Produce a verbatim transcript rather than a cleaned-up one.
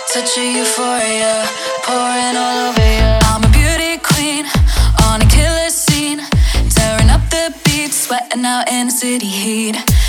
Touch of euphoria, pouring all over you. I'm a beauty queen on a killer scene, tearing up the beat, sweating out in the city heat.